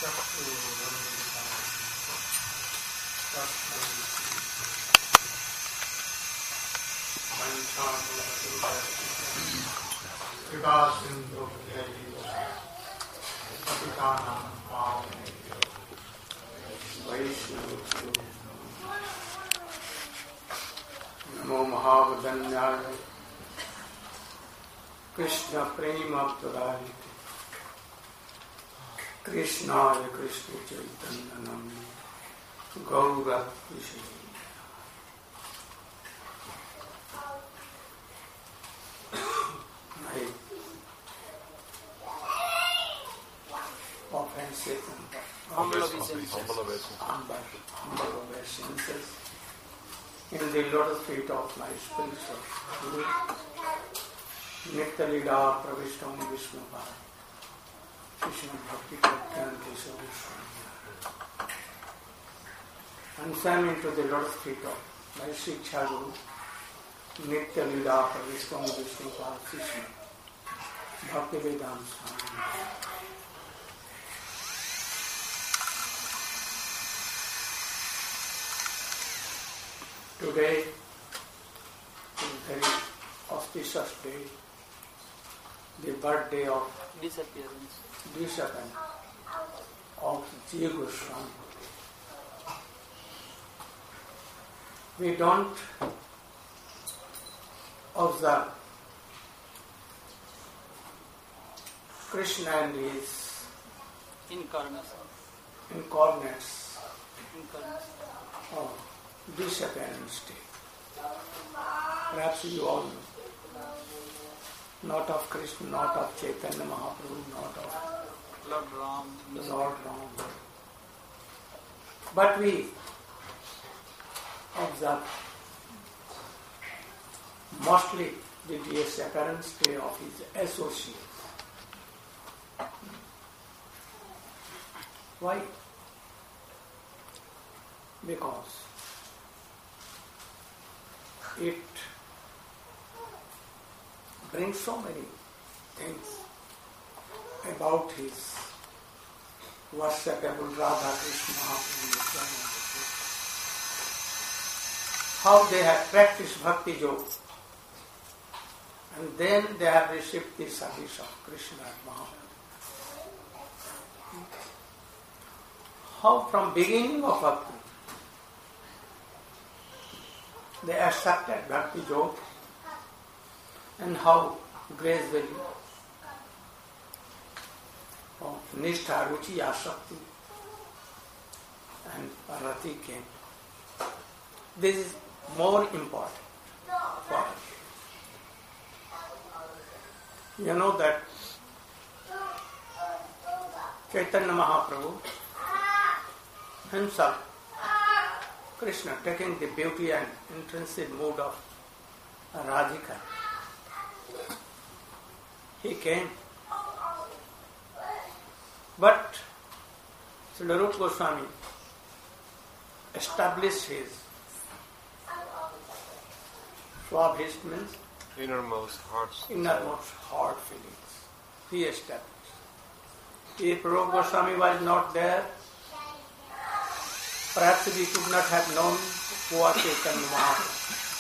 नमो महावदन्याय कृष्ण प्रेम प्रदायिते कृष्णाय Krishna Chaitanya नामिने गौरविषये humble obeisances in the lotus feet of my spiritual Guru, Nitya Lila Pravishtam Vishnupada, Krishna Bhakti Prajnanti Sarveshwara. And stand into the lotus feet of my Shiksha Guru, Nitya Lila Pravishtam Vishnupada, Krishna Bhakti Vedanta Swami. Today is a very auspicious day, the birthday of disappearance of Jiva Goswami. We don't observe Krishna and his incarnates of disappearance day. Perhaps you all know. Not of Krishna, not of Chaitanya Mahaprabhu, not of Lord Ram. But we observe mostly the disappearance day of his associates. Why? Because it brings so many things about his worshipable Radha Krishna Mahaprabhu. How they have practiced Bhakti Yoga and then they have received the service of Krishna Mahaprabhu. How from beginning of Bhakti they accepted Bhakti Yoga and how gradually of Nishtha, Ruchi, Asakti and Rati came. This is more important for us. You know that Chaitanya Mahaprabhu himself, Krishna, taking the beauty and intrinsic mood of Radhika, he came. But Srila Rupa Goswami established his Swabhist means innermost heart feelings. He established. If Rupa Goswami was not there, perhaps we could not have known who was Chaitanya Mahaprabhu.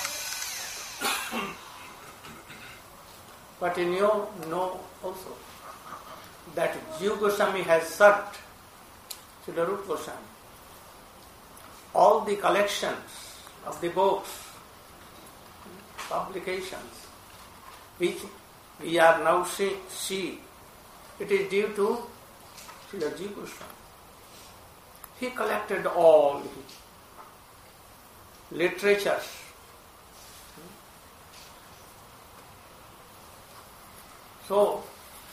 But you know also that Jiva Goswami has served Srila Rupa Goswami. All the collections of the books, publications, which we are now see, it is due to Srila Jiva Goswami. He collected all his literatures. So,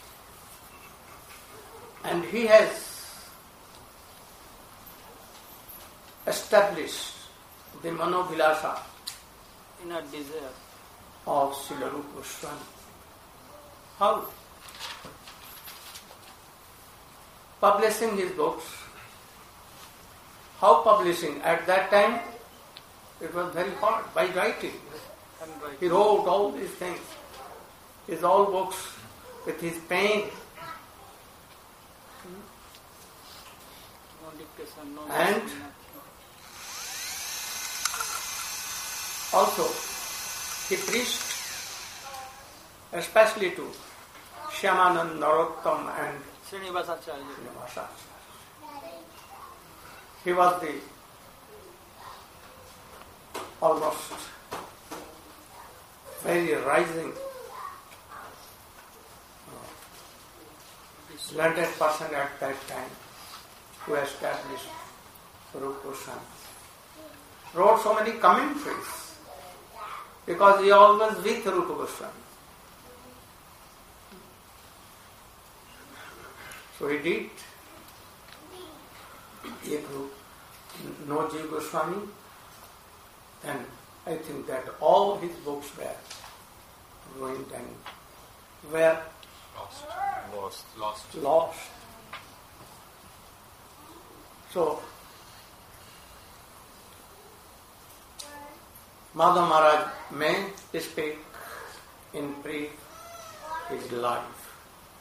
and he has established the Manobhilasa inner desire of Srila Rupa Goswami. How? Publishing his books. How publishing? At that time, it was very hard, by writing. He wrote all these things. His all books with his pen. No dictation, no And nothing. also, he preached especially to Shyamanand, Narottam and Srinivasacharya. Srinivasacharya. He was the almost very rising learned person at that time who established Rupa Goswami. Wrote so many commentaries because he always with Rupa Goswami. So he did a group, no Jiva Goswami, and I think that all his books were ruined and were lost. So Madhav Maharaj may speak in brief his life.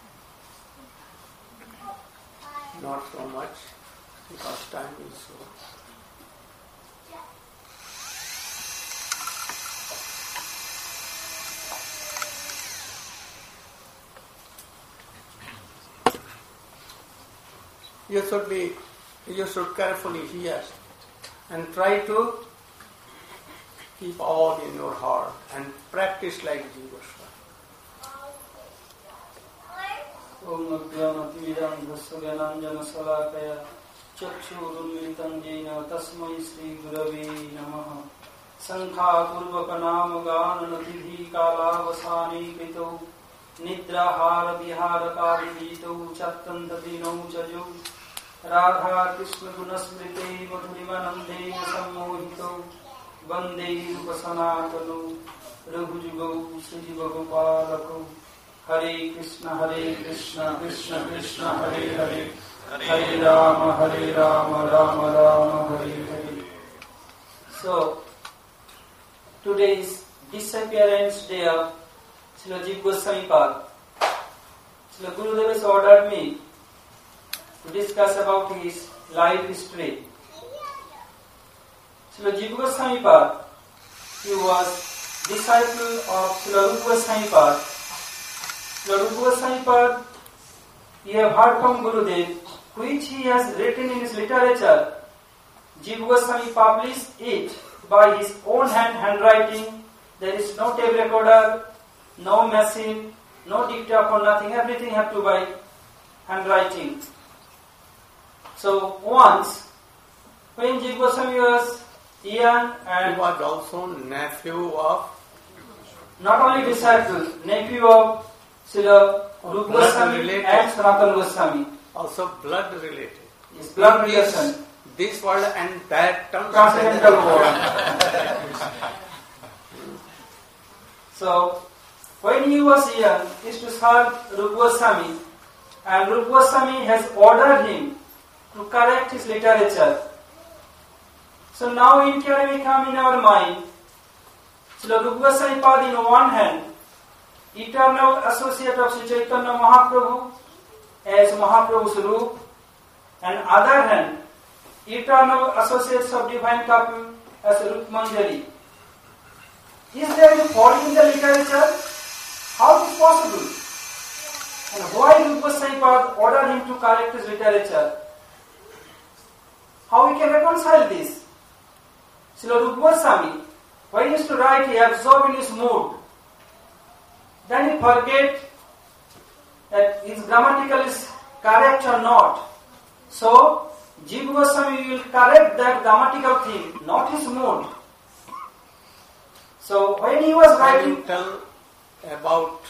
Not so much because time is so. You should carefully hear and try to keep all in your heart and practice like Jiva Goswami. Om Ajnanatimiram Bhasvananjana Salakaya Chakshurunmilitam Jena Tasmai Sri Gurave Namaha Sankha Purvaka Nama Gananatidhi Kalavasani Kito Nidrahara Vihara Kadivito Chattantadino Chajo Radha Krishna Gunasmrite Madhurimanande Sammohito Vande Rupasanatano Raghujugo Sujiva Gopalako Hare Krishna, Krishna Krishna, Hare Hare, Hare Rama, Rama, Hare Hare. So, today is disappearance day of Srila Jiva Goswami Pad. Srila Gurudev has ordered me to discuss about his life history. Srila Jiva Goswami Pad, he was disciple of Srila Rupa Goswami Pad. Rupa Goswami Pad, you have heard from Gurudev, which he has written in his literature. Jiva Goswami published it by his own handwriting. There is no tape recorder, no machine, no dictaphone, nothing. Everything have to by handwriting. So once, when Jiva Goswami was young and he was also nephew of, not only disciple, nephew of Srila Rupa Goswami and Sanatana Goswami. Also blood related. Yes, blood relation. This world and that Transcendental world. So, when he was young, he used to serve Rupa Goswami, and Rupa Goswami has ordered him to correct his literature. So now inquiry come in our mind. Srila Rupa Goswami Pad in one hand, eternal associate of Sri Chaitanya Mahaprabhu as Mahaprabhu's Rup, and other hand, eternal associates of divine couple as Rup Manjari. Is there any fault in the literature? How is it possible? And why Rupa Goswami Pad ordered him to correct his literature? How we can reconcile this? Srila Rupa Goswami, when he used to write, he absorbed in his mood. Then he forget that his grammatical is correct or not. So, Jiva Goswami will correct that grammatical thing, not his mood. So, when he was writing... Can you tell about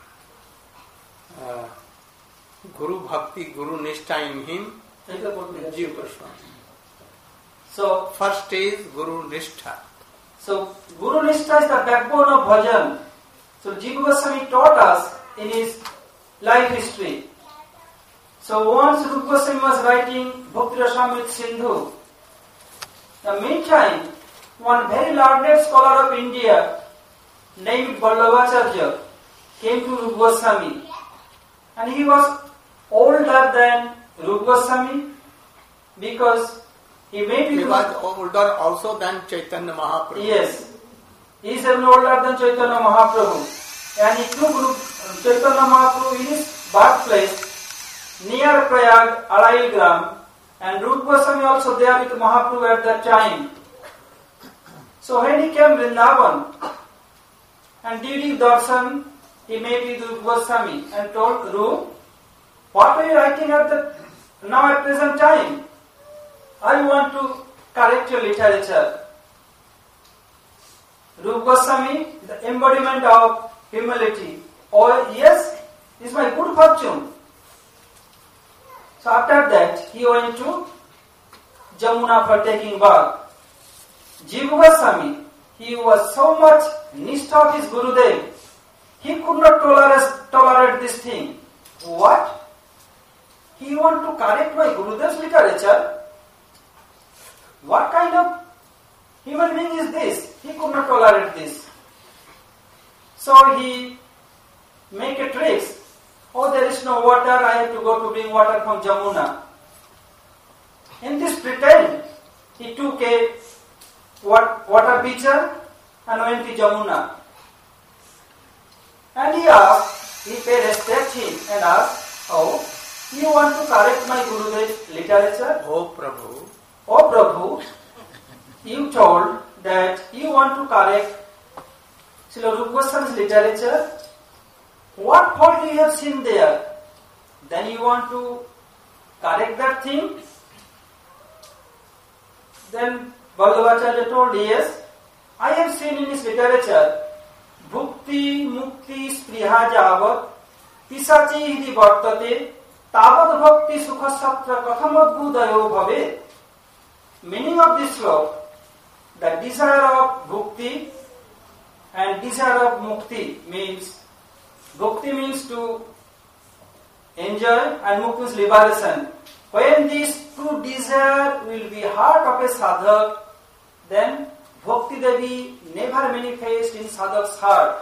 Guru Bhakti, Guru Nishtha in him? Jiva Goswami. So, first is Guru Nishtha. So, Guru Nishtha is the backbone of bhajan. So, Jiva Goswami taught us in his life history. So, once Rupa Goswami was writing Bhakti Rasamrita Sindhu, the meantime, one very learned scholar of India named Vallabhacharya came to Rupa Goswami, and he was older than Rupa Goswami because he may be... He was older also than Chaitanya Mahaprabhu. Yes. He is even older than Chaitanya Mahaprabhu. And he took Chaitanya Mahaprabhu in his birthplace near Prayag, Arai Gram, and Rupa Goswami also there with Mahaprabhu at that time. So when he came Vrindavan and did his darshan, he met with Rupa Goswami and told Rupa, what are you writing now at present time? I want to correct your literature. Rupa Goswami, the embodiment of humility. Oh yes, this is my good fortune. So after that, he went to Jamuna for taking bath. Jiva Goswami, he was so much nishtha of his Gurudev, he could not tolerate this thing. What? He want to correct my Gurudev's literature? What kind of human being is this? He could not tolerate this. So he make a trick. Oh, there is no water, I have to go to bring water from Jamuna. In this pretend, he took a water pitcher and went to Jamuna. And he asked, he paid respect him and asked, oh, you want to correct my Gurudev's literature? Oh Prabhu. Oh Prabhu, you told that you want to correct Srila Rupa Goswami's literature. What fault you have seen there? Then you want to correct that thing? Then Vallabhacharya told, yes, I have seen in his literature, Bhukti, Mukti, Spriha Javat, Pisachi Hidi Vartate, Tavad Bhakti Sukha Satra Kathamadbudayo Bhave. Meaning of this sloka, the desire of Bhukti and desire of Mukti means, Bhukti means to enjoy and Mukti means liberation. When these two desires will be heart of a sadhak, then Bhakti Devi never manifests in sadhak's heart.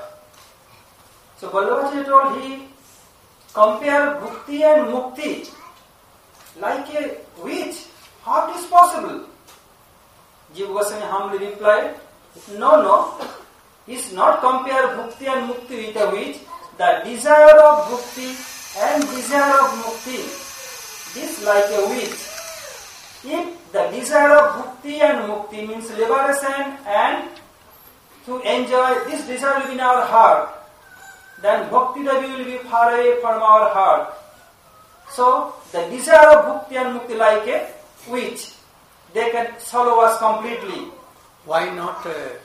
So Vallabhacharya told, he compare Bhukti and Mukti like a witch. How it is possible? Jiva Goswami humbly replied, no, it's not compare Bhukti and Mukti with a witch. The desire of Bhukti and desire of Mukti is like a witch. If the desire of Bhukti and Mukti means liberation and to enjoy, this desire will be in our heart, then Bhakti Devi will be far away from our heart. So, the desire of Bhukti and Mukti like a witch. They can swallow us completely. Why not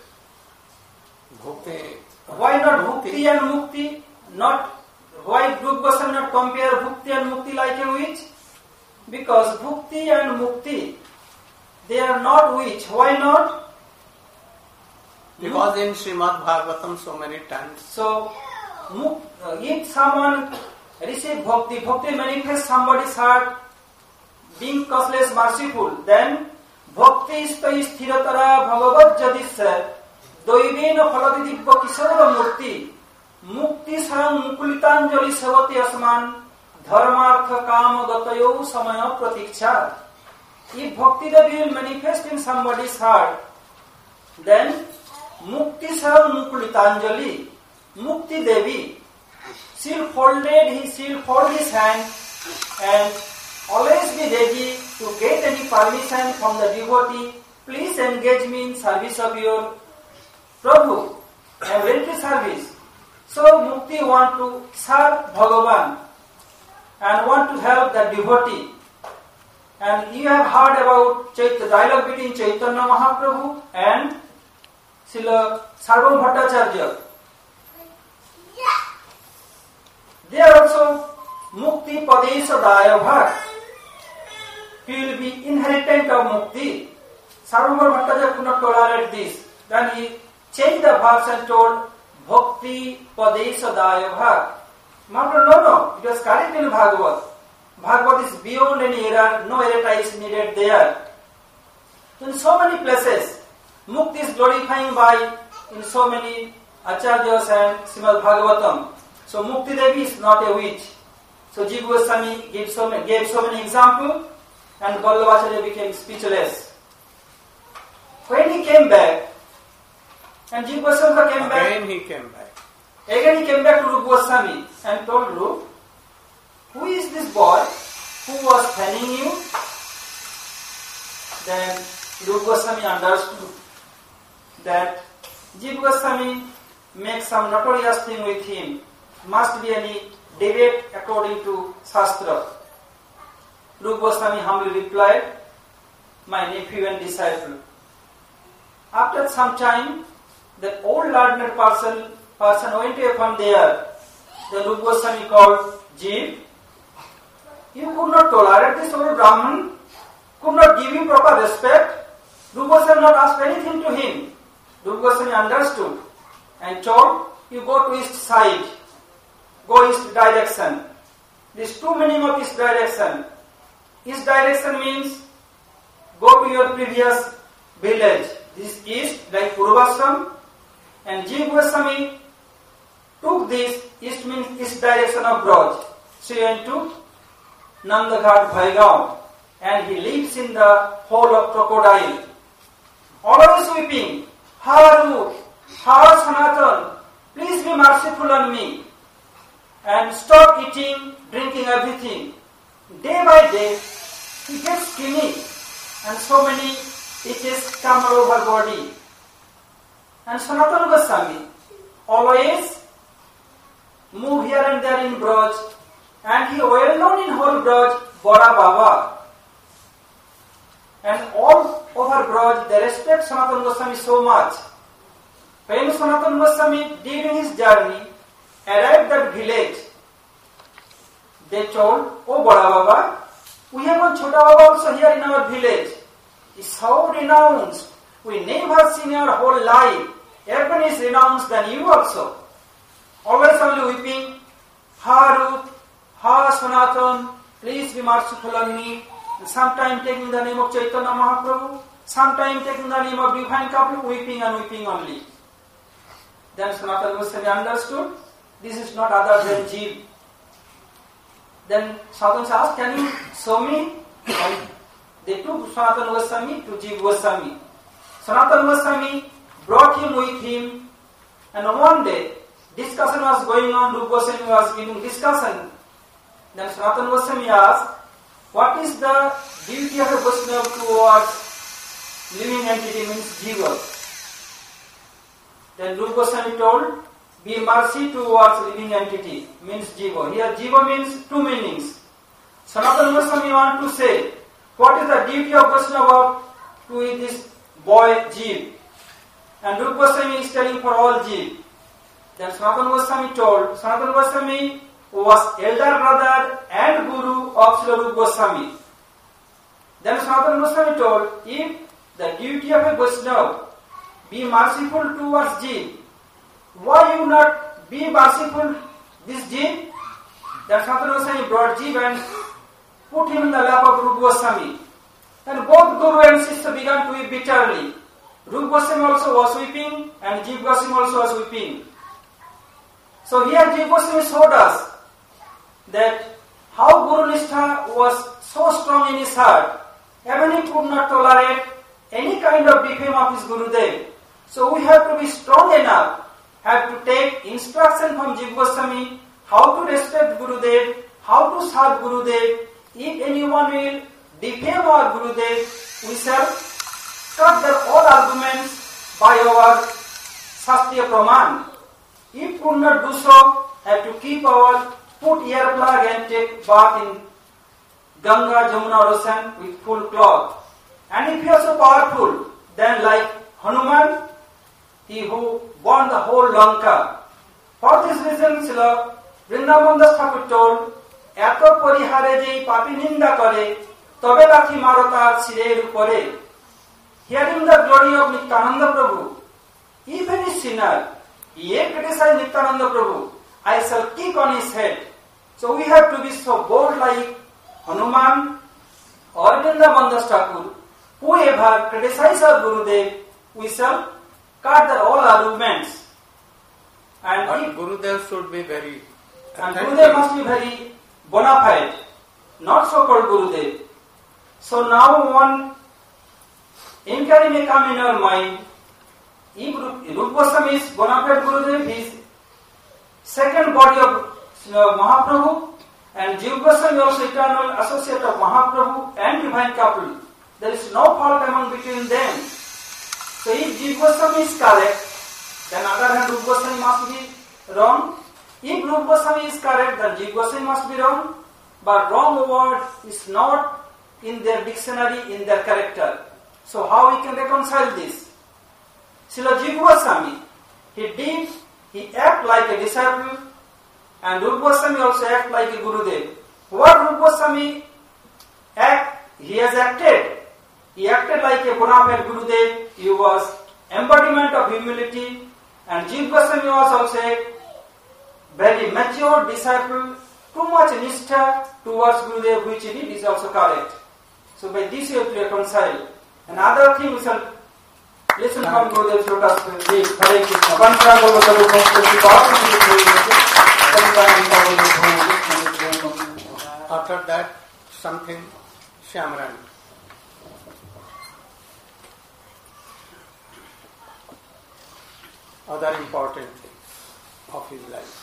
Bhukti? Why not Bhukti and Mukti? Why Rupa Goswami not compare Bhukti and Mukti like a witch? Because Bhukti and Mukti, they are not witch. Why not? Because in Srimad Bhagavatam so many times. So, if someone receives Bhakti, Bhakti manifests somebody's heart, being causeless, merciful, then Bhakti istai sthiratara bhagavad jadisya doivena phaladidibba kisara murti mukti sarang mukulitanjali savati asman dharmartha kama gatayo samaya pratiksha. If Bhakti Devi will manifest in somebody's heart, then Mukti sarang mukulitanjali, Mukti Devi, she'll fold his hand and always be ready to get any permission from the devotee. Please engage me in service of your Prabhu. I am ready to service. So Mukti want to serve Bhagavan and want to help the devotee. And you have heard about the dialogue between Chaitanya Mahaprabhu and Srila Sarvam Bhattacharya. There also Mukti Padesha Daya Bhat. He will be inheritant of Mukti. Sarvabhauma Bhattacharya could not tolerate this. Then he changed the verse and told Bhakti Padesha Daya Bhat. Mahaprabhu, no, it was correct in Bhagavad. Bhagavad is beyond any error, no errata is needed there. In so many places, Mukti is glorifying by in so many Acharyas and Srimad Bhagavatam. So Mukti Devi is not a witch. So Jiva Goswami gave so many examples. and Vallabhacharya became speechless. When he came back, and Jiva Goswami came back. Again he came back. Again he came back to Rupa Goswami and told Rupa, who is this boy who was fanning you? Then Rupa Goswami understood that Jiva Goswami makes some notorious thing with him. Must be any debate according to Shastra. Rupa Goswami humbly replied, my nephew and disciple. After some time, that old learned person went away from there. The Rupa Goswami called Jiva. You could not tolerate this old Brahman, could not give him proper respect. Rupa Goswami not asked anything to him. Rupa Goswami understood and told, you go to east side, go east direction. This two meaning of east direction. East direction means go to your previous village. This east like Purvashram, and Jiva Goswami took this east means east direction of Braj. So he went to Nandaghat Bhaigaon, and he lives in the hole of crocodile. Always weeping, Haru, Har Sanatan, please be merciful on me. And stop eating, drinking everything. Day by day, he gets skinny, and so many itches come all over body. And Sanatana Goswami always move here and there in Braj, and he well known in whole Braj, Bada Baba. And all over Braj, they respect Sanatana Goswami so much. When Sanatana Goswami during his journey arrived at village, they told, oh Bada Baba, we have one Chota Baba also here in our village. He is so renounced. We never seen our whole life. Everyone is renounced than you also. Always only weeping, Haru, Ha Sanatan, please be merciful on me. And sometime taking the name of Chaitanya Mahaprabhu, sometime taking the name of Divine Couple, weeping and weeping only. Then Sanatana Goswami understood, this is not other than Jiva. Then Sanatana asked, can you show me? And they took Sanatana Goswami to Jiva Goswami. Sanatana Goswami brought him with him, and one day discussion was going on. Rupa Goswami was giving discussion. Then Sanatana Goswami asked, what is the duty of a Vaishnava towards living entity means Jiva? Then Rupa Goswami told, be mercy towards living entity means Jiva. Here Jiva means two meanings. Sanatana Goswami want to say, what is the duty of Vaishnava to this boy Jiva? And Rupa Goswami is telling for all Jiva. Then Sanatana Goswami told, Sanatana Goswami was elder brother and guru of Srila Rupa Goswami. Then Sanatana Goswami told, if the duty of a Vaishnava be merciful towards Jiva, why you not be merciful this Jiva? Then Sanatana Goswami brought Jiva and put him in the lap of Rupa Goswami. Then both Guru and Sister began to weep bitterly. Rupa Goswami also was weeping and Jiva Goswami also was weeping. So here Jiva Goswami showed us that how Guru Nishtha was so strong in his heart, even he could not tolerate any kind of defame of his Gurudev. So we have to be strong enough, have to take instruction from Jiva Goswami, how to respect Gurudev, how to serve Gurudev. If anyone will defame our Gurudev, we shall cut their all arguments by our Shastriya Praman. If could not do so, have to keep our put earplug and take bath in Ganga, Jamuna ocean with full cloth. And if he is so powerful, then like Hanuman, he who burned the whole Lanka. For this reason, Srila Vrindavan Das Thakur told, এত পরিহারে যেই পাপী নিন্দা করে তবে লাথি মারো তার শিরের উপরে. Hearing the glory of Nityananda Prabhu, if any sinner, he criticize Nityananda Prabhu, I shall kick on his head. So we have to be so bold like Hanuman or Vrindavan Das Thakur. Whoever criticizes our Gurudev, we shall cut their all arguments. And Gurudev should be very and Gurudev must be very bona fide, not so-called Gurudev. So now one inquiry may come in our mind, if Rupa Goswami is bona fide Gurudev, he is second body of Mahaprabhu, and Jiva Goswami also eternal associate of Mahaprabhu and divine couple. There is no fault among between them. So if Jiva Goswami is correct, then on the other hand Rupa Goswami must be wrong. If Rupa Goswami is correct, then Jiva Goswami must be wrong. But wrong word is not in their dictionary, in their character. So how we can reconcile this? Srila Jiva Goswami, he act like a disciple, and Rupa Goswami also act like a Gurudev. What Rupa Goswami he has acted. He acted like a bona fide Gurudev. He was embodiment of humility, and Jiva Goswami was also a very mature disciple, too much nishtha towards Gurudev, which he did is also correct. So by this you have to reconcile. Another thing we shall listen from Gurudev's lotus feet. Hare Krishna. After that, something Shyamaran. Other important things of his life.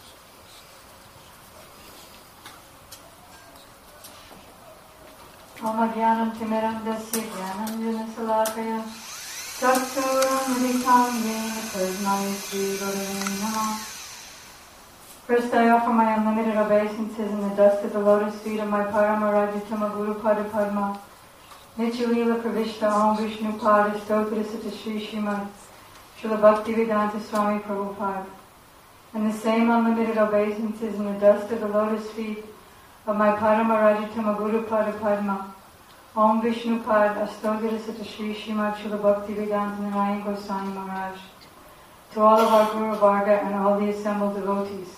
Om Jnanam Timirandasya Jnananjana Salakaya Chaksuram Rikam Yena Tasmai Sri Gurave Namah. First, I offer my unlimited obeisances in the dust of the lotus feet of my Paramarajitama Guru Pada Padma, Nityalila Pravishta Om Vishnu Pada Stotara Sata Shri Srimad Srila Bhaktivedanta Swami Prabhupada. And the same unlimited obeisances in the dust of the lotus feet of my Paramarajitama Guru Pada Padma, Om Vishnu Pad Astodhira Sata Shri Srimad Srila Bhaktivedanta Narayan Goswami Maharaj, to all of our Guru Varga and all the assembled devotees.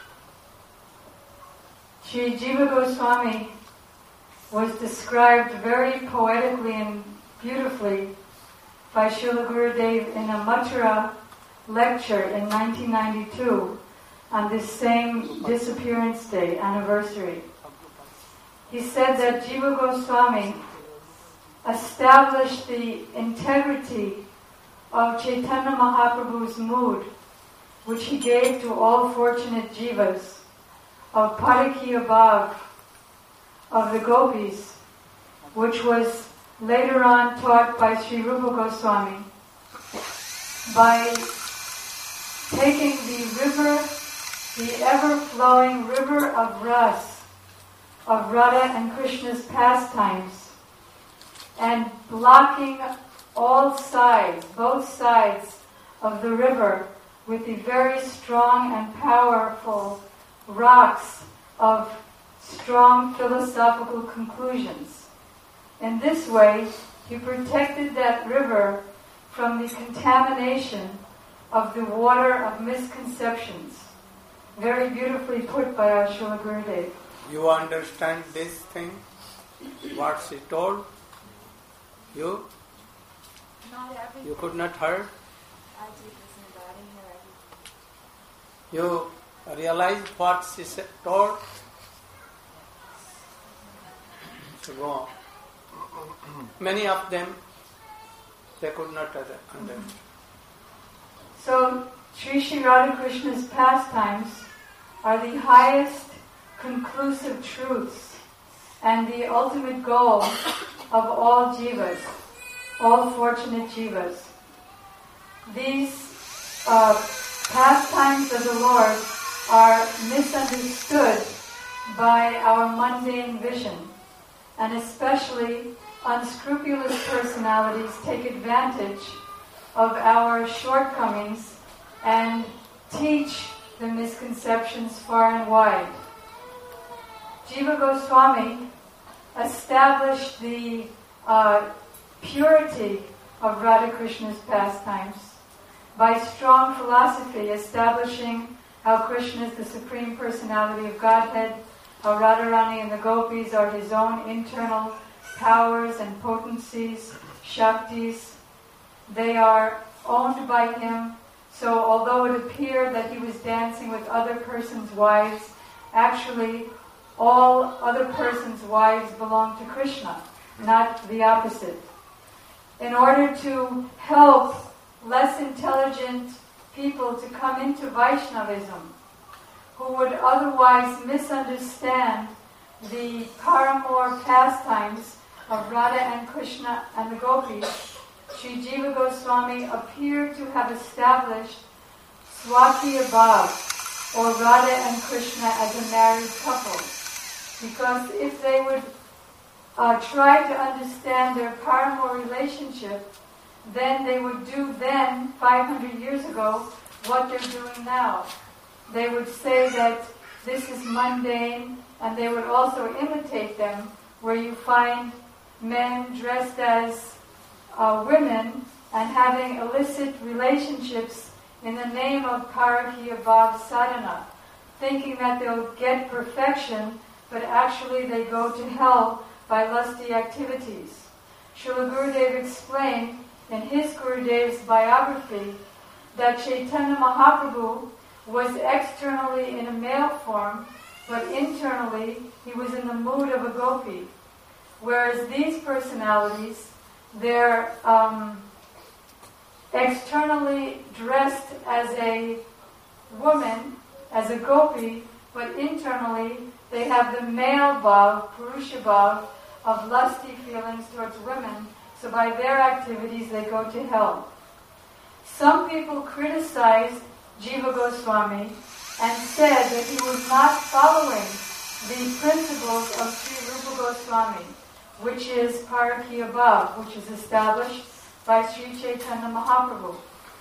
Sri Jiva Goswami was described very poetically and beautifully by Srila Gurudev in a Mathura lecture in 1992 on this same disappearance day anniversary. He said that Jiva Goswami established the integrity of Chaitanya Mahaprabhu's mood, which he gave to all fortunate jivas, of Parikiya Bhav, of the gopis, which was later on taught by Sri Rupa Goswami, by taking the river, the ever-flowing river of Ras, of Radha and Krishna's pastimes, and blocking all sides, both sides of the river with the very strong and powerful rocks of strong philosophical conclusions. In this way, he protected that river from the contamination of the water of misconceptions. Very beautifully put by our Srila Gurudev. You understand this thing? What she told? You could not heard? You realized what she told? So go on. Many of them, they could not understand. So, Sri Radha Krishna's pastimes are the highest conclusive truths and the ultimate goal of all jivas, all fortunate jivas. These pastimes of the Lord are misunderstood by our mundane vision, and especially unscrupulous personalities take advantage of our shortcomings and teach the misconceptions far and wide. Jiva Goswami established the purity of Radha Krishna's pastimes by strong philosophy, establishing how Krishna is the Supreme Personality of Godhead, how Radharani and the Gopis are his own internal powers and potencies, shaktis. They are owned by him, so although it appeared that he was dancing with other persons' wives, actually all other persons' wives belong to Krishna. not the opposite. In order to help less intelligent people to come into Vaishnavism, who would otherwise misunderstand the paramour pastimes of Radha and Krishna and the gopis, Sri Jiva Goswami appeared to have established Swakiya Bhav, or Radha and Krishna as a married couple. Because if they would try to understand their paramour relationship, then they would do then, 500 years ago, what they're doing now. They would say that this is mundane, and they would also imitate them, where you find men dressed as women and having illicit relationships in the name of Parakiya Bhav sadhana, thinking that they'll get perfection, but actually they go to hell by lusty activities. Srila Gurudev explained in his Gurudev's biography that Chaitanya Mahaprabhu was externally in a male form, but internally he was in the mood of a gopi. Whereas these personalities, they're externally dressed as a woman, as a gopi, but internally they have the male bhav, purusha bhav, of lusty feelings towards women, so by their activities they go to hell. Some people criticized Jiva Goswami and said that he was not following the principles of Sri Rupa Goswami, which is Parakiya Bhav, which is established by Sri Chaitanya Mahaprabhu.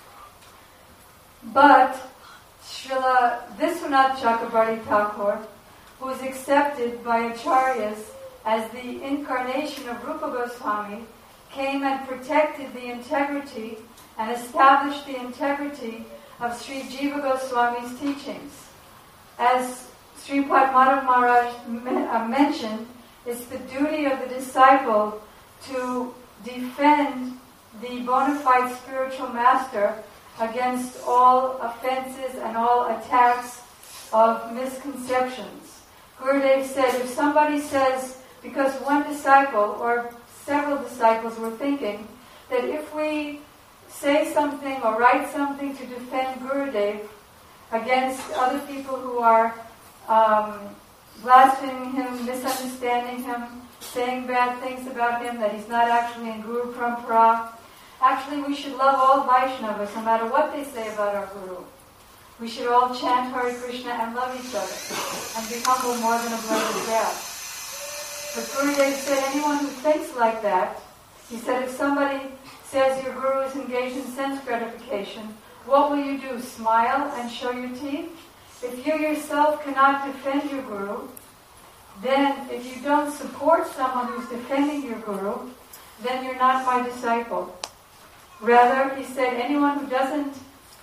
But Srila Vishwanath Chakrabarti Thakur, who is accepted by acharyas as the incarnation of Rupa Goswami, came and protected the integrity and established the integrity of Sri Jiva Goswami's teachings. As Sripad Madhav Maharaj mentioned, it's the duty of the disciple to defend the bona fide spiritual master against all offenses and all attacks of misconceptions. Gurudev said, if somebody says, because one disciple or several disciples were thinking that if we say something or write something to defend Gurudev against other people who are blaspheming him, misunderstanding him, saying bad things about him, that he's not actually in Guru Parampara. Actually, we should love all Vaishnavas, no matter what they say about our Guru. We should all chant Hare Krishna and love each other, and be humble more than a blade of grass. But Gurudev said, anyone who thinks like that, he said, if somebody says your Guru is engaged in sense gratification, what will you do, smile and show your teeth? If you yourself cannot defend your Guru, then if you don't support someone who's defending your Guru, then you're not my disciple. Rather, he said, anyone who doesn't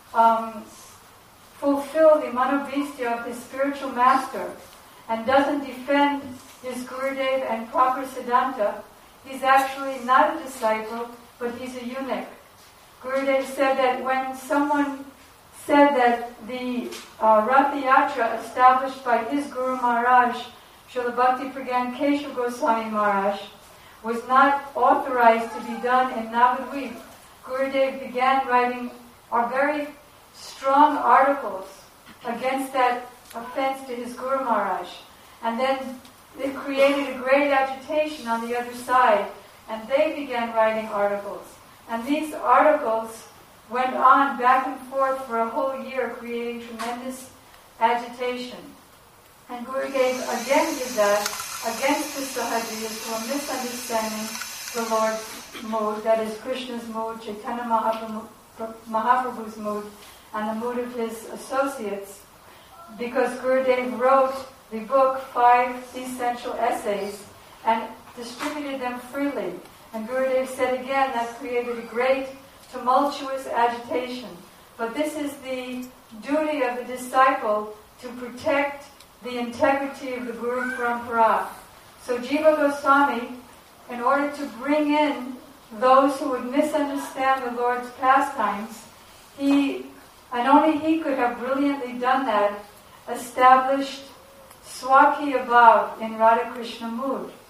fulfill the manobhistya of his spiritual master and doesn't defend his Gurudev and proper Siddhanta, he's actually not a disciple, but he's a eunuch. Gurudev said that when someone said that the Ratha Yatra established by his Guru Maharaj, Srila Bhakti Pragyan Keshav Goswami Maharaj, was not authorized to be done in Navadvip, Gurudev began writing very strong articles against that offense to his Guru Maharaj. And then it created a great agitation on the other side, and they began writing articles. And these articles went on back and forth for a whole year, creating tremendous agitation. And Gurudev again did that against the Sahajiyas who are misunderstanding the Lord's mood, that is Krishna's mood, Chaitanya Mahaprabhu's mood, and the mood of his associates, because Gurudev wrote the book 5 Essential Essays and distributed them freely. And Gurudev said again that created a great tumultuous agitation. But this is the duty of the disciple to protect the integrity of the Guru Parampara. So Jiva Goswami, in order to bring in those who would misunderstand the Lord's pastimes, and only he could have brilliantly done that, established Swakiya Bhav in Radha Krishna mood,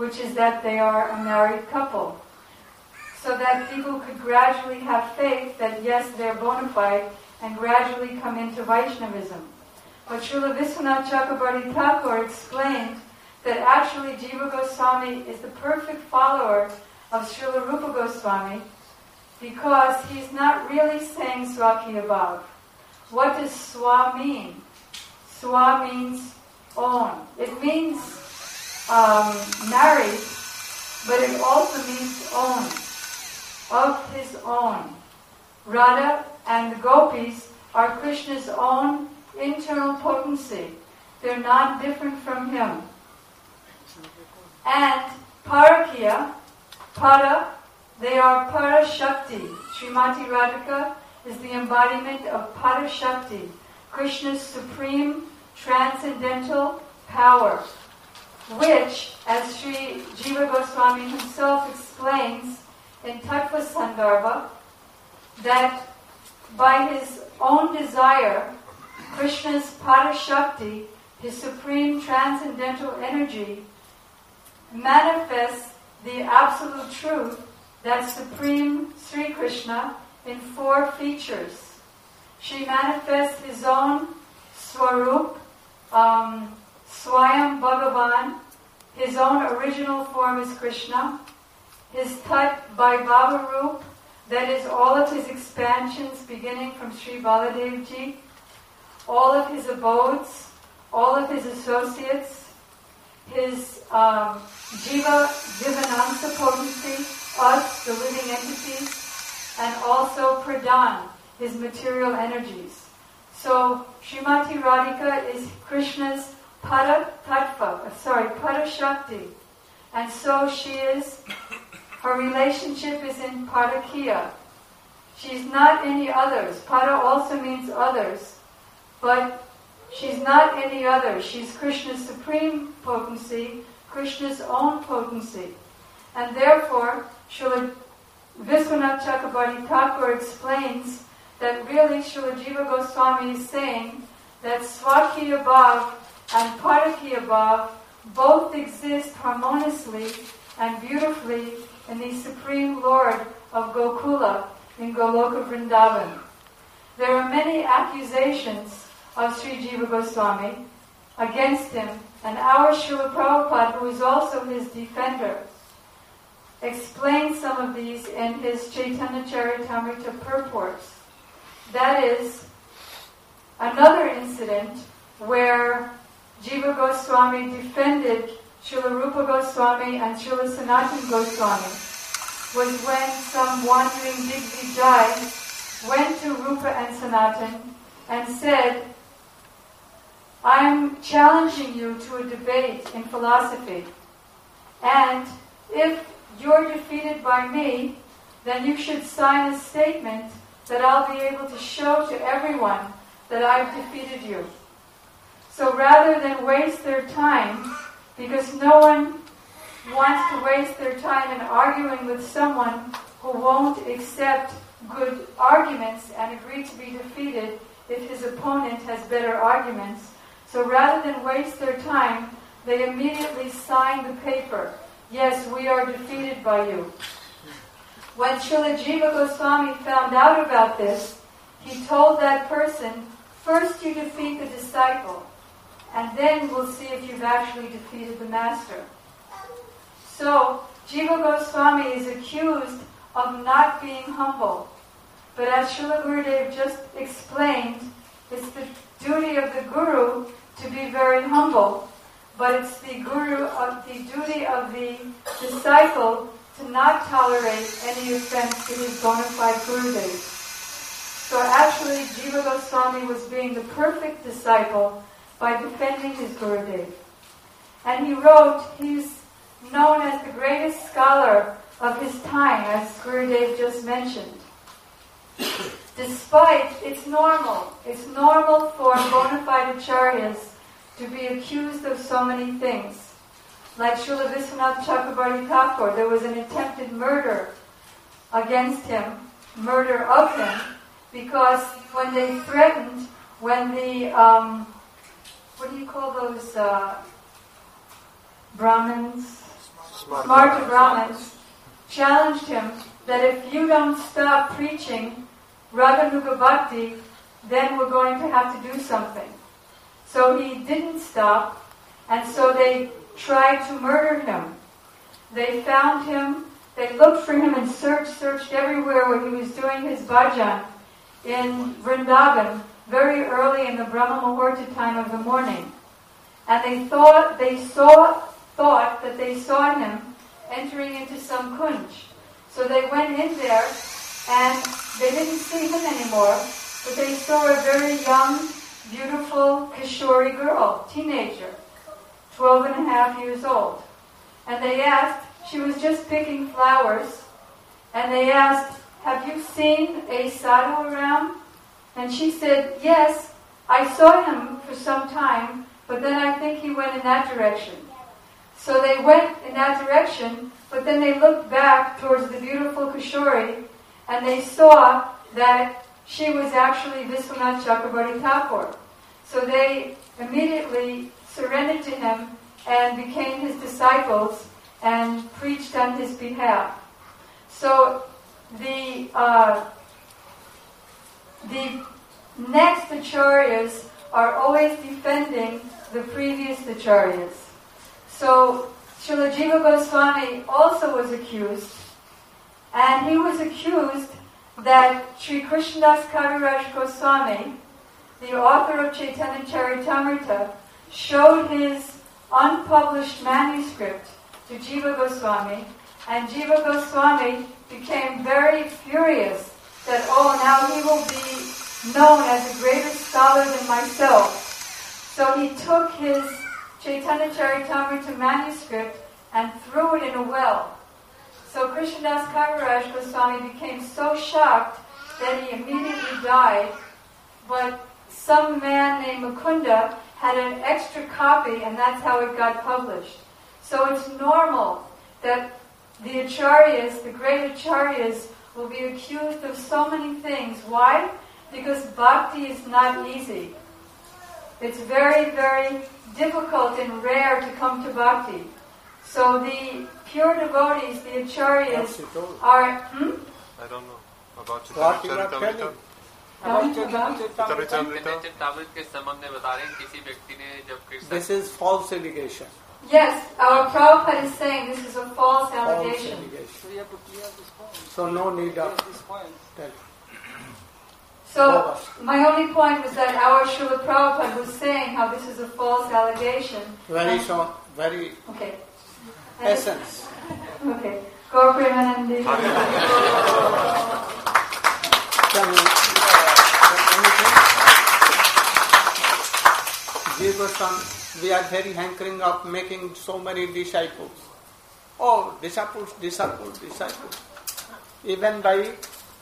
which is that they are a married couple. So that people could gradually have faith that yes, they're bona fide, and gradually come into Vaishnavism. But Srila Vishwanath Chakrabarti Thakur explained that actually Jiva Goswami is the perfect follower of Srila Rupa Goswami because he's not really saying Swakiya Bhav. What does Swa mean? Swa means own. It means married, but it also means own, of his own. Radha and the gopis are Krishna's own internal potency. They're not different from him. And Parakiya, Para, they are Para Shakti. Srimati Radhika is the embodiment of Para Shakti, Krishna's supreme transcendental power, which, as Sri Jiva Goswami himself explains in Tattva Sandarbha, that by his own desire, Krishna's Para Shakti, his supreme transcendental energy, manifests the absolute truth, that supreme Sri Krishna, in 4 features. She manifests his own Swarup, Swayam Bhagavan, his own original form is Krishna, his Tat Vaibhava Rup, that is all of his expansions beginning from Sri Baladev Ji, all of his abodes, all of his associates, his Jiva Divanansa potency, us, the living entities, and also Pradhan, his material energies. So Srimati Radhika is Krishna's Para Shakti. And so she is, her relationship is in Parakiya. She's not any others. Para also means others. But she's not any other. She's Krishna's supreme potency, Krishna's own potency. And therefore, Srila Vishwanath Chakrabarti Thakur explains that really Srila Jiva Goswami is saying that Swakiya Bhav and Parakiya Bhav both exist harmoniously and beautifully in the Supreme Lord of Gokula in Goloka Vrindavan. There are many accusations of Sri Jiva Goswami against him, and our Srila Prabhupada, who is also his defender, explains some of these in his Chaitanya Charitamrita purports. That is another incident where Jiva Goswami defended Srila Rupa Goswami and Srila Sanatana Goswami was when some wandering Digvijay went to Rupa and Sanatana and said, I'm challenging you to a debate in philosophy, and if you're defeated by me, then you should sign a statement that I'll be able to show to everyone that I've defeated you. So rather than waste their time, because no one wants to waste their time in arguing with someone who won't accept good arguments and agree to be defeated if his opponent has better arguments. So rather than waste their time, they immediately sign the paper. Yes, we are defeated by you. When Srila Jiva Goswami found out about this, he told that person, first you defeat the disciple, and then we'll see if you've actually defeated the master. So, Jiva Goswami is accused of not being humble. But as Srila Gurudev just explained, it's the duty of the Guru to be very humble, but it's the duty of the disciple to not tolerate any offense to his bona fide Gurudev. So actually, Jiva Goswami was being the perfect disciple by defending his Gurudev. And he wrote, he's known as the greatest scholar of his time, as Gurudev just mentioned. Despite, it's normal for bona fide acharyas to be accused of so many things. Like Srila Vishwanath Chakrabarti Thakur, there was an attempted murder against him, murder of him, because when they threatened, when the, what do you call those Brahmins? Smarta Brahman, challenged him that if you don't stop preaching Raganuga Bhakti, then we're going to have to do something. So he didn't stop, and so they tried to murder him. They found him, they looked for him and searched everywhere where he was doing his bhajan in Vrindavan, very early in the Brahma Muhurta time of the morning. And they thought that they saw him entering into some kunj. So they went in there and they didn't see him anymore, but they saw a very young, beautiful Kishori girl, teenager, 12 and a half years old. And they asked, she was just picking flowers, and they asked, have you seen a sadhu around? And she said, yes, I saw him for some time, but then I think he went in that direction. So they went in that direction, but then they looked back towards the beautiful Kishori, and they saw that she was actually Vishwanath Chakrabarti Thakur. So they immediately surrendered to him and became his disciples and preached on his behalf. So the next acharyas are always defending the previous acharyas. So Srila Jiva Goswami also was accused, and he was accused that Sri Krishnadas Kaviraj Goswami, the author of Chaitanya Charitamrita, showed his unpublished manuscript to Jiva Goswami, and Jiva Goswami became very furious that, now he will be known as a greater scholar than myself. So he took his Chaitanya Charitamrita manuscript and threw it in a well. So Krishnadas Kaviraj Goswami became so shocked that he immediately died, but some man named Mukunda had an extra copy, and that's how it got published. So it's normal that the acharyas, the great acharyas, will be accused of so many things. Why? Because bhakti is not easy. It's very, very difficult and rare to come to bhakti. So the pure devotees, the acharyas, are... I don't know. About Charitamrita. This is false allegation. Yes, our Prabhupada is saying this is a false allegation. So no need of telling. So my only point was that our Srila Prabhupada was saying how this is a false allegation. Very okay. essence. Okay. Gaur Premanandi. We are very hankering of making so many disciples. Oh, disciples. Even by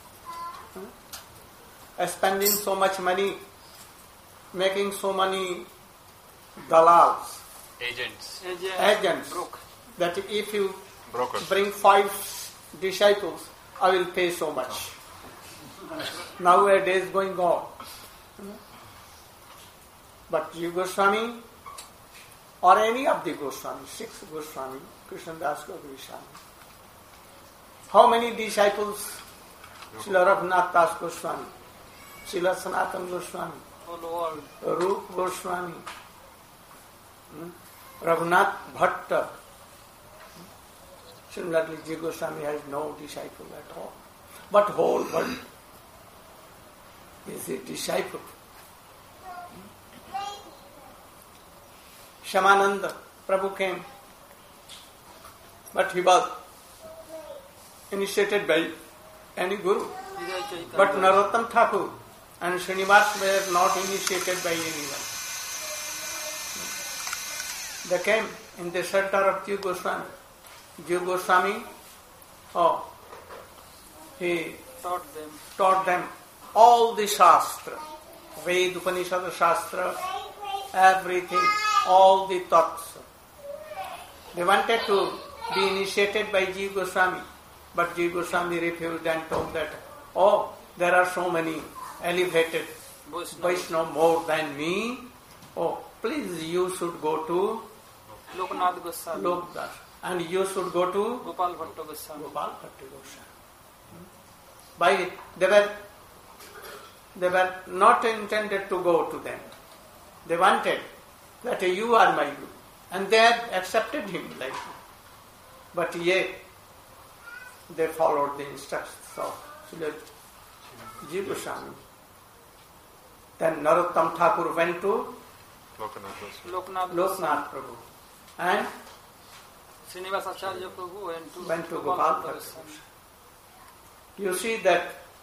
spending so much money, making so many dalals, agents, that if you bring 5 disciples, I will pay so much. Nowadays going on. But Jiva Goswami or any of the Goswami, 6 Goswami, Krishnadas Goswami, how many disciples? Srila Raghunath Das Goswami, Srila Sanatana Goswami, Rupa Goswami, Raghunath Bhatta. Similarly, Jiva Goswami has no disciple at all. But whole world is a disciple. Shyamananda Prabhu came, but he was initiated by any guru. But Narottam Thakur and Srinivas were not initiated by anyone. They came in the shelter of Jiva Goswami. Jiva Goswami, he taught them all the Shastra, Ved, Upanishad, Shastra, everything, all the thoughts. They wanted to be initiated by Jiva Goswami, but Jiva Goswami refused and told that, there are so many elevated Vaishnava more than me. Please you should go to Loknath Goswami. and you should go to Gopal Bhatta Goswami. Gopal Bhatta Goswami. By they were not intended to go to them. They wanted that you are my guru, and they had accepted him like that. But yet they followed the instructions of Srila Jiva Goswami. Then Narottam Thakur went to Loknath Prabhu, and Srinivas Acharya Prabhu went to Gopal Bhatta Goswami. You see that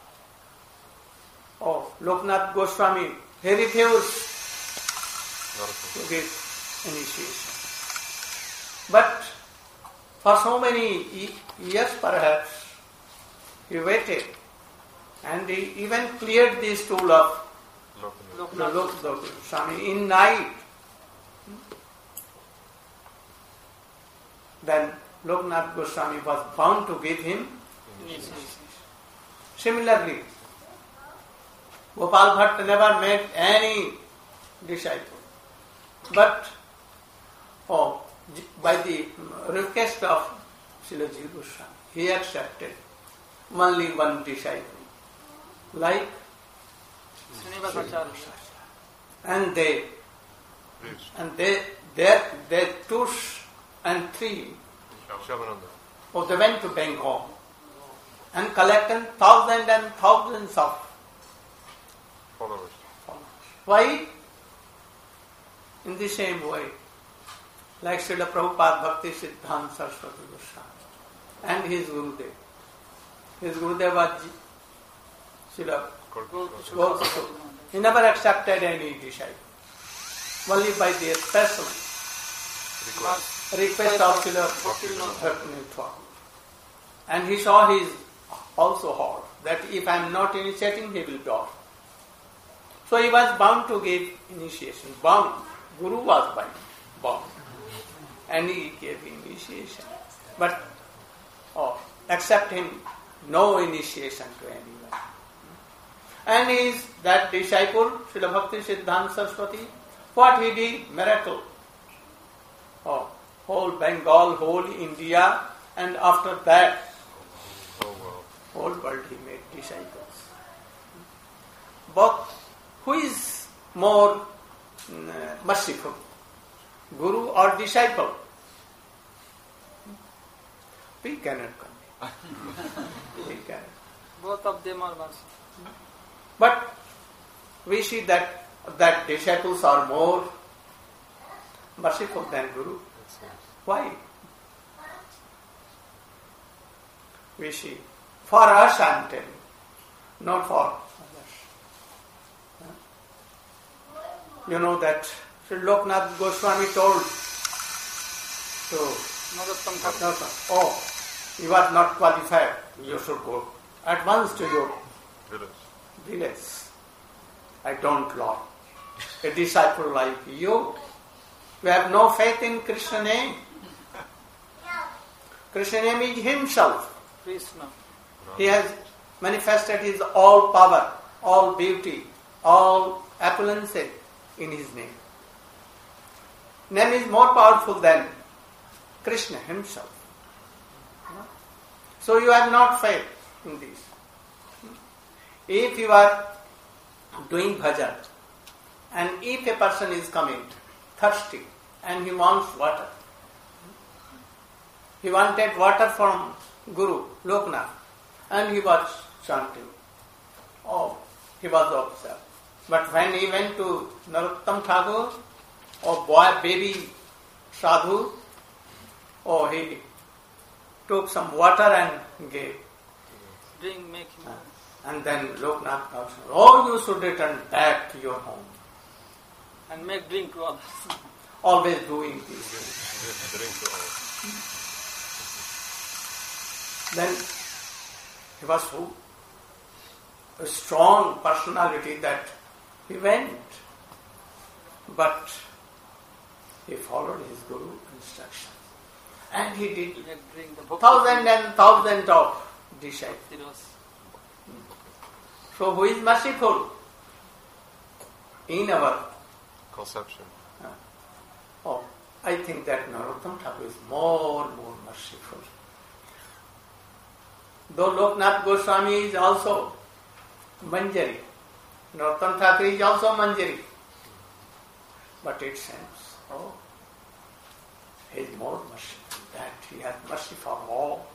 Loknath Goswami, he refused to give initiation. But for so many years perhaps, he waited and he even cleared the stool of Loknath Goswami in night. Then Loknath Goswami was bound to give him initiation. Similarly, Gopal Bhatta never made any disciple. But by the request of Srila Jiva Goswami, he accepted only one disciple, like Srinivas Acharya. And they 2 and 3, they went to Bengal and collected thousands and thousands of followers. Why? In the same way, like Srila Prabhupada Bhakti Siddhanta Saraswati Goswami and his Gurudev. His Gurudev was Srila Goswami. He never accepted any disciple. Only by the special request of Srila Bhakti Thakur. And he saw his also heard that if I am not initiating, he will die. So he was bound to give initiation. Bound. Guru was bound. And he gave initiation. But accept him, no initiation to anyone. And he is that disciple, Srila Bhakti Siddhanta Saraswati. What he did? Miracle. Whole Bengal, whole India, and after that, whole world he made disciples. But who is more merciful, Guru or disciple? We cannot comment. We cannot. Both of them are merciful. But we see that disciples are more merciful than Guru. Why? We see. For us, I am telling, not for others. You know that Sri Loknath Goswami told to Narottam Thakur. you are not qualified, you should go at once to your village. I don't love a disciple like you. You have no faith in Krishna name. Krishna name is himself. Krishna. He has manifested his all power, all beauty, all opulence in his name. Name is more powerful than Krishna himself. So you have not faith in this. If you are doing bhajan, and if a person is coming thirsty and he wants water, he wanted water from Guru Loknath, and he was chanting. He was observed. But when he went to Narottam Thakur, baby sadhu, he took some water and gave. Drink, make him. And then Loknath Thakur, you should return back to your home. And make drink to others. Always doing this. Then he was so a strong personality that he went, but he followed his Guru instructions. And he did thousands and thousands of disciples. So who is merciful? In our conception. I think that Narottam Thakur is more merciful. Though Loknath Goswami is also Manjari, Narottam Thakur is also Manjari. But it seems, he is more merciful, that he has mercy for all.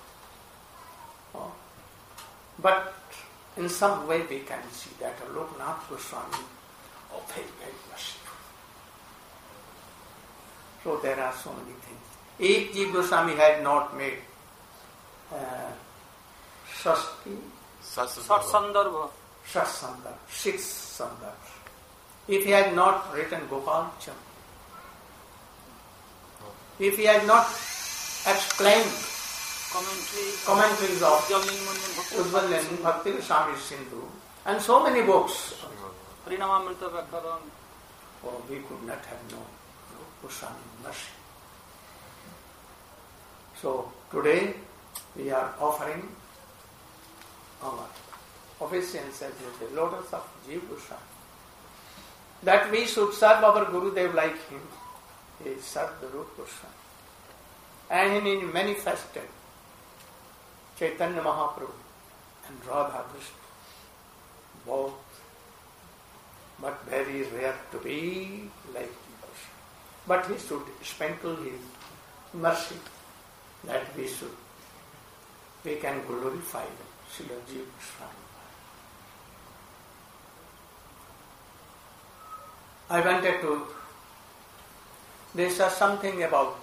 But in some way we can see that Loknath Goswami is very merciful. So there are so many things. If Jiva Goswami had not made Satsandarbha, six sandarbhas, if he had not written Gopal Chand, if he had not explained commentaries of Ujjval Bhakti Swami Sindhu and so many books, we could not have known Goswami mercy. So today we are offering our obeisances with the lotus of Jiva Goswami, that we should serve our Gurudev like him. He served the Rupa Goswami, and he manifested Chaitanya Mahaprabhu and Radha Krishna, both, but very rare to be like Jiva Goswami. But he should sprinkle his mercy, that we can glorify Srila Jiva Goswami. I wanted to discuss something about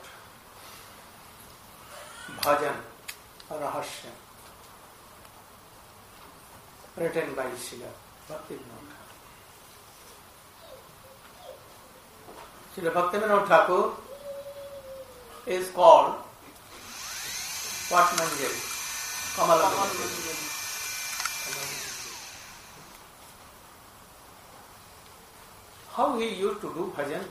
Bhajan Rahasya, written by Srila Bhaktivinoda Thakur. Srila Bhaktivinoda Thakur is called what Manjari? Kamala Manjari. How he used to do bhajan?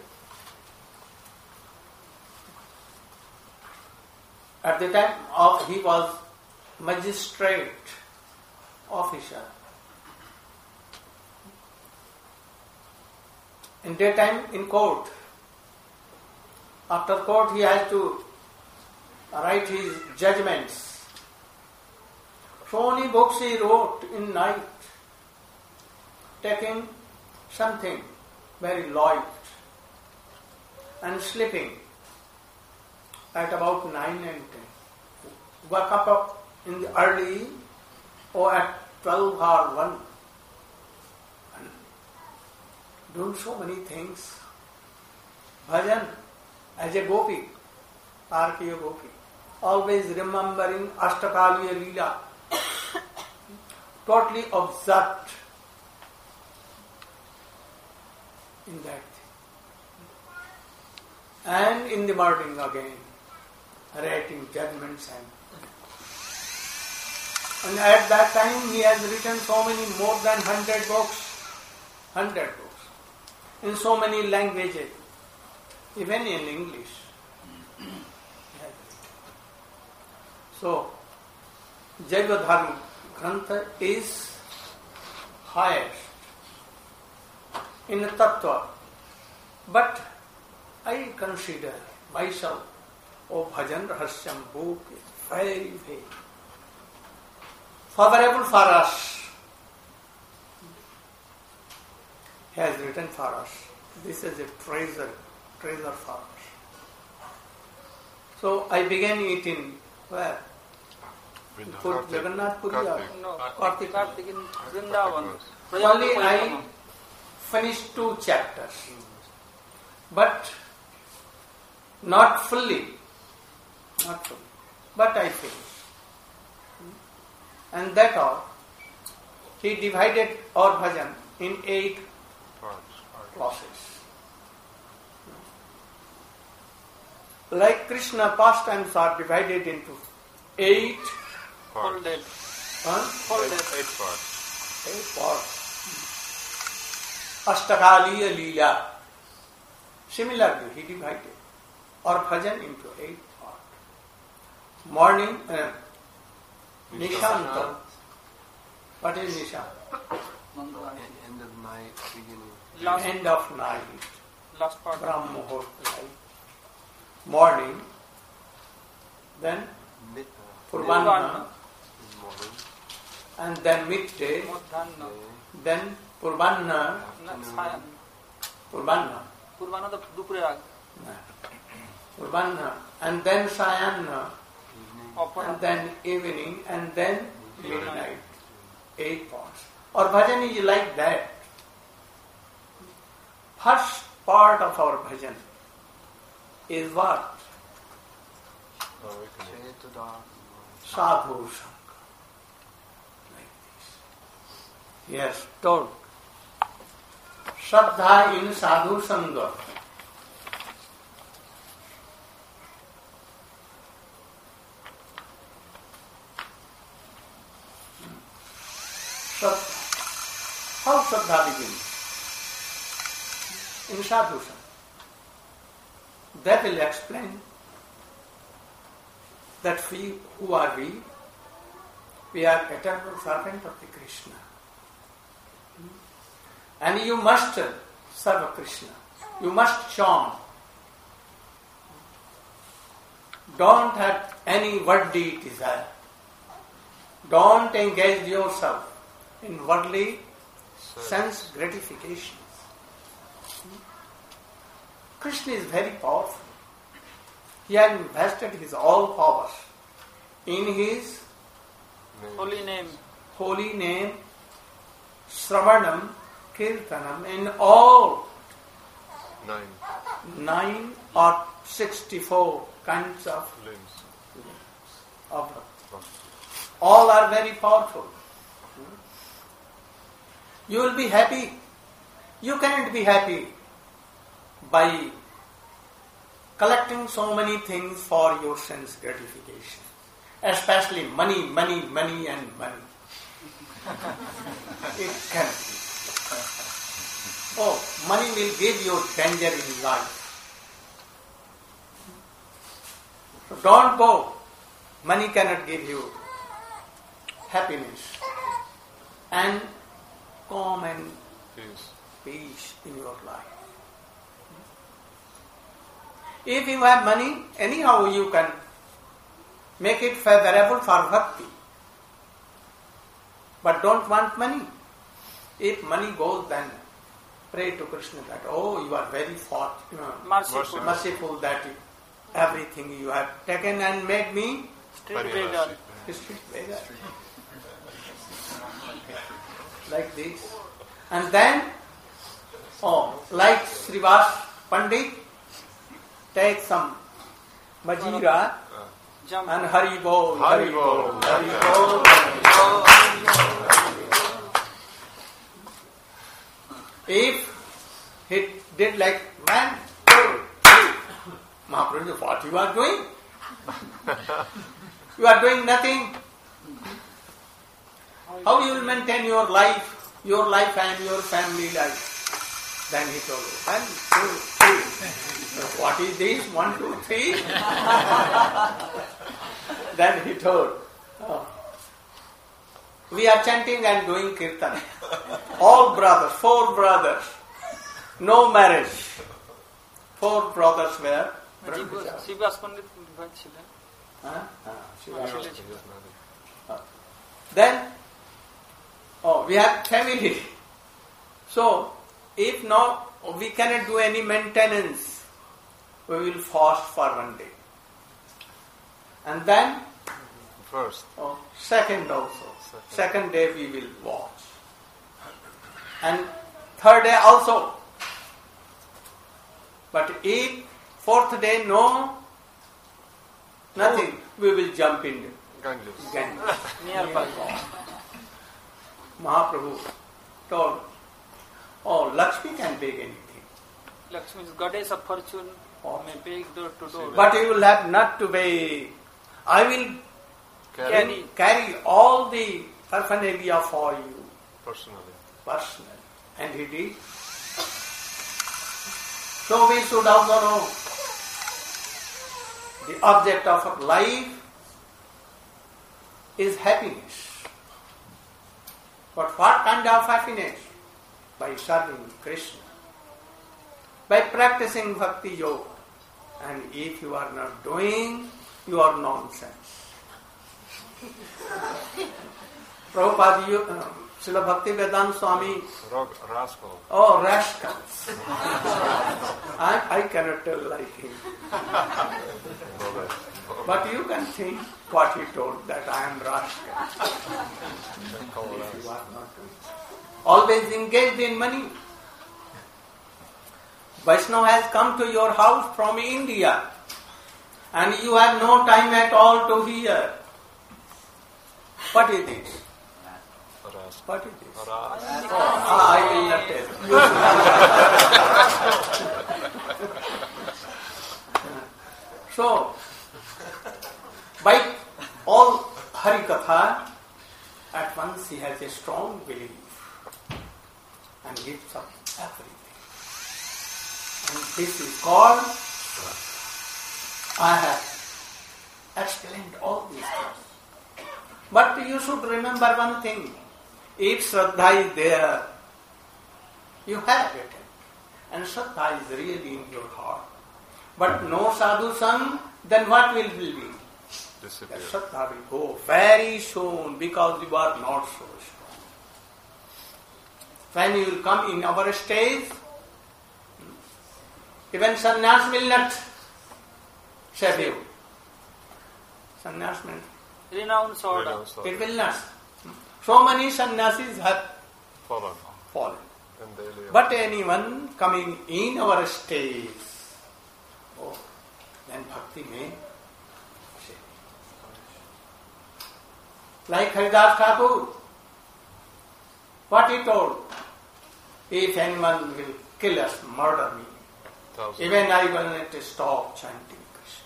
At the time he was magistrate officer. In daytime in court. After court he has to write his judgments. So many books he wrote in night, taking something very light and sleeping at about 9 and 10. Wake up in the early or at 12 or 1 and doing so many things. Bhajan as a gopi, Arkiya gopi, always remembering Ashtakaliya Leela, totally absorbed in that. And in the morning again, writing judgments and at that time he has written so many, more than 100 books, in so many languages, even in English. So, Jaiva Dharma Grantha is highest in the Tattva, but I consider myself, Bhajan Rahasyam book is very, very favorable for us. He has written for us. This is a treasure for us. So I began it in where? Jagannath Puri or Kartik in Vrindavan. Only I finished 2 chapters, but not fully, but I finished. And that all, he divided our bhajan in 8 classes. Like Krishna, pastimes are divided into 8 Folded. 8 parts. 8 parts. Ashtakaliya Leela. Similarly, he divided our bhajan into 8 parts. Morning, Nishanta. What is Nishanta? End of night, beginning. End of night. Last part. Brahma Muhurta, right? morning, then Purvanna, morning, and then midday, Madhyana. then Purvanna, Sayan. Purvanna, Purvana তো দুপুরের আগে। Purvanna, and then Sayana, অপরাহ্ন। and then evening, and then midnight. 8 parts. Our bhajan is like that. First part of our bhajan is what? Sadhu Sangha. Like this. Yes, told. Shraddha in Sadhu Sangha. Shraddha. How Shraddha begins? In Sadhu Sangha. That will explain that we, who are we? We are eternal servant of the Krishna. And you must serve Krishna. You must chant. Don't have any worldly desire. Don't engage yourself in worldly sense gratification. Krishna is very powerful. He has invested his all powers in his holy name, Sravanam, Kirtanam, in all 9 or 64 kinds of limbs. All are very powerful. You will be happy. You cannot be happy by collecting so many things for your sense gratification. Especially money, and money. It can't be. Oh, money will give you danger in life. So don't go. Money cannot give you happiness and calm and peace in your life. If you have money, anyhow you can make it favorable for bhakti. But don't want money. If money goes, then pray to Krishna that, oh, you are very merciful that everything you have taken and made me street beggar. Like this. And then, like Srivas Pandit, take some Majira Jump. and Hari Bol, Hari Bol, Hari Bol. If he did like 1, 2, 3, Mahaprabhu, what you are doing? You are doing nothing. How you will maintain your life and your family life? Then he told me, 1, 2, 3. What is this? 1, 2, 3? Then he told, we are chanting and doing kirtan. All brothers, 4 brothers, no marriage. 4 brothers were brahmacharis. Shibas পণ্ডিত ছিলেন। Then, we have family. So, if now we cannot do any maintenance, we will fast for 1 day. And then, First. Second also. Second day we will watch. And 3rd day also. But if 4th day no, nothing, we will jump in Ganges. Nearby. Mahaprabhu told, Lakshmi can beg anything. Lakshmi is goddess of fortune, may beg door to door. But you will have not to beg. I will carry all the paraphernalia for you Personally. And he did. So we should also know the object of our life is happiness. But what kind of happiness? By serving Krishna. By practicing bhakti yoga. And if you are not doing, you are nonsense. Prabhupada, Srila Bhaktivedanta Swami. Rascal. Oh, rascals. I cannot tell like him. But you can think what he told, that I am rascal. If you are not doing. Always engaged in money. Vaishnava has come to your house from India and you have no time at all to hear. What is this? What is this? I will not tell. So, by all Harikatha, at once he has a strong belief and gives up everything. And this is called, I have explained all these things. But you should remember one thing. If Shraddha is there, you have it. And Shraddha is really in your heart. But no sadhu sang, then what will be? Disappear. The Shraddha will go very soon because you are not so strong. When you will come in our stage, even sannyas will not save you. Sannyas will Renounce order. it will not. So many sannyasis have fallen. And daily. But anyone coming in our stage, then bhakti may save. Like Haridas Thakur, what he told, if anyone will kill us, murder me, even I will not stop chanting Krishna.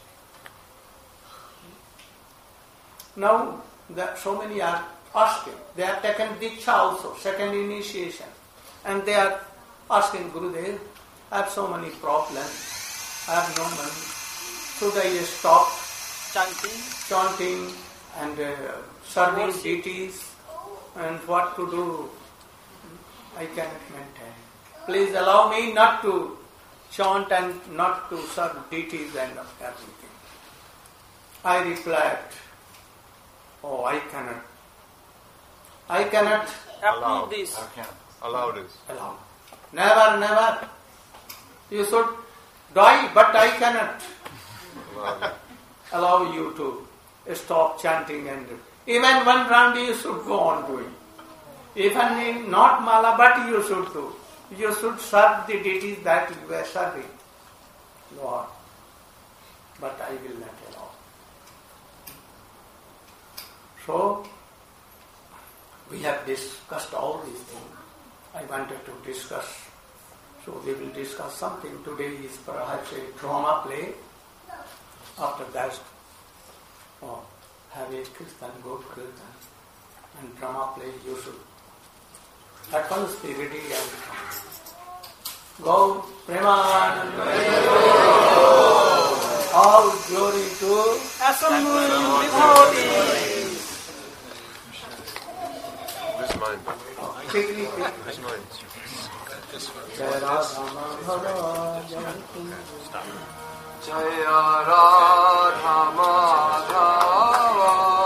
Now, so many are asking, they have taken Diksha also, second initiation, and they are asking Gurudev, I have so many problems, I have no money, should I stop chanting and serving deities, and what to do? I cannot maintain. Please allow me not to chant and not to serve deities and everything. I replied, I cannot Approve this. Allow this. allow. Never. You should die, but I cannot allow you to stop chanting and even one round you should go on doing. Even in not mala, but you should do. You should serve the deities that you were serving. Lord, but I will not allow. So, we have discussed all these things. I wanted to discuss. So we will discuss something. Today is perhaps a drama play. After that, have a kirtan, good kirtan. And drama play you should at once be ready and come. Go, Premanand. All glory to Assemble devotees. This mind. quickly. This mind. Jai Radha Madhava Jaya Radha Madhava